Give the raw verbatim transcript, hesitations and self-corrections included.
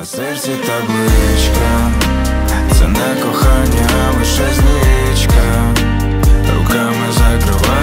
серці табличка, це не кохання, а лише звичка. Руками закриваю